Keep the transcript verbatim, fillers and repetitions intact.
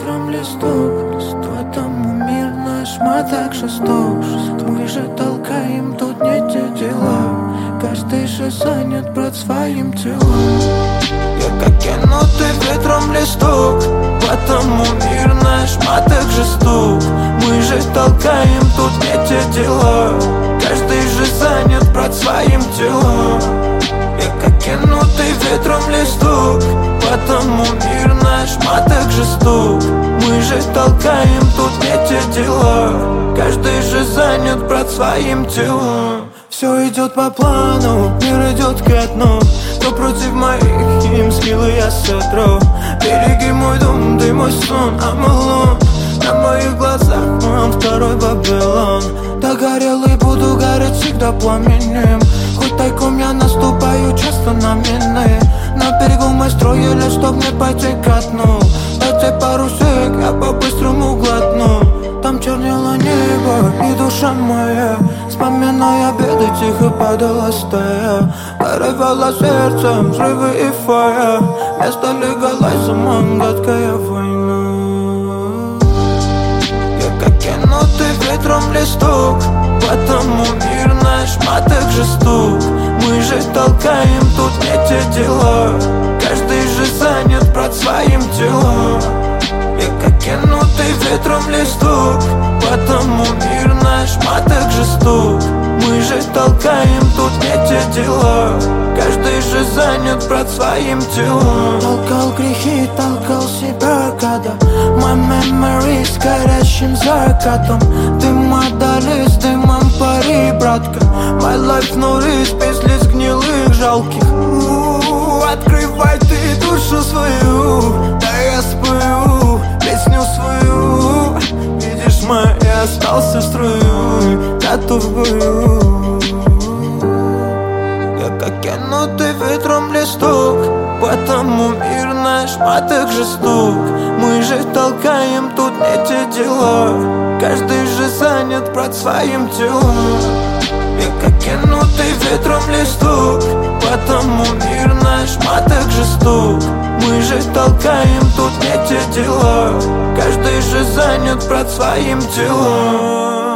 ветром листок. В этом мир наш, мы так жесток. Мы же толкаем тут не те дела. Каждый же занят, брат, своим телом. Я как кинутый ветром листок. Потому мир наш, мы так жесток. Мы же толкаем тут не те дела. Каждый же занят, брат, своим телом. Я как кинутый ветром листок. Потому мир наш, мы так жесток. Мы же толкаем тут не те дела. Каждый же занят, брат, своим телом. Все идет по плану, мир идет ко дну. Но против моих им скиллы я сотру. Береги мой дом, ты мой сон, Амалон. На моих глазах мам, второй Вавилон. Догорелый буду гореть всегда пламенем. Хоть тайком я наступаю часто на мины. На берегу мы строили, чтоб не пойти ко дну. Дайте пару сек, я по-быстрому глотну. Там чернело небо и душа моя, вспоминая беды, тихо падала стая. Порывало сердцем взрывы и фая. Место легалайзом, гадкая война. Я как кинутый ветром листок. Потому мир наш, мы так жесток. Мы же толкаем тут не те дела. Каждый же занят, брат, своим телом. Я как кинутый ветром листок. Потому мир наш, мы так жесток. Мы же толкаем тут не те дела. Каждый же занят, брат, своим телом. Толкал грехи, толкал себя, когда my memory с горящим закатом. Дым отдали с дымом пари, братка. My life no risk, без лиц гнилых, жалких. У-у-у, открывай ты душу свою, да я спою песню свою. Видишь, мой, я остался строю, готов к бою. Я как кинутый ветром листок. Потому мир наш, мы так жесток. Мы же толкаем тут не те дела. Каждый же занят, брат, своим телом. Я как кинутый ветром листок. Потому мир наш, мы так жесток. Мы же толкаем тут не те дела. Каждый же занят, брат, своим телом.